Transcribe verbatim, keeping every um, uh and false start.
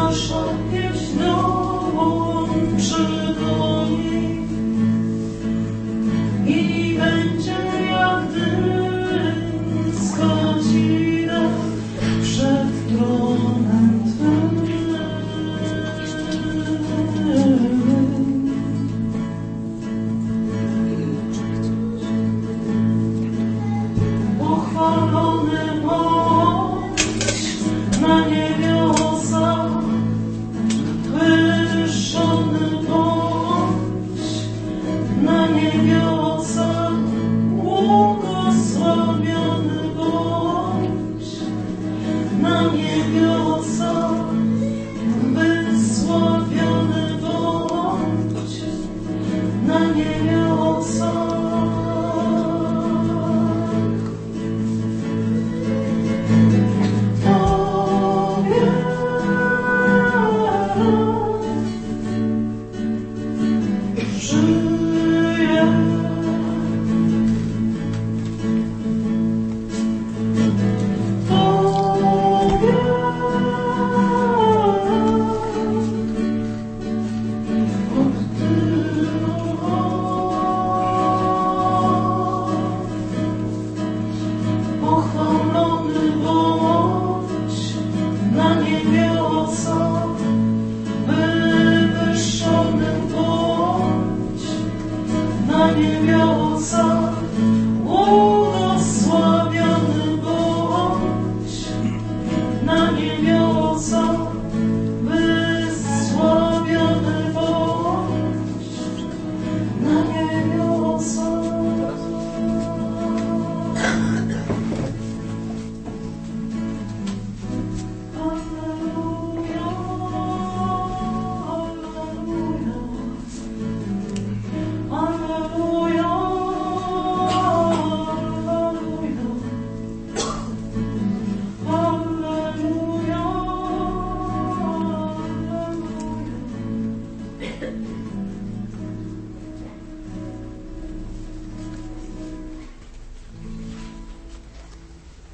nasza pieśń dołączy do niej i będzie jak dyńska dzida przed tronem Twym. Pochwalony bądź na niebiosach, wywyższony bądź na niebiosach, błogosławiony bądź na niebiosach, wysławiony bądź na niebiosach. Żyje Tobie oddycha.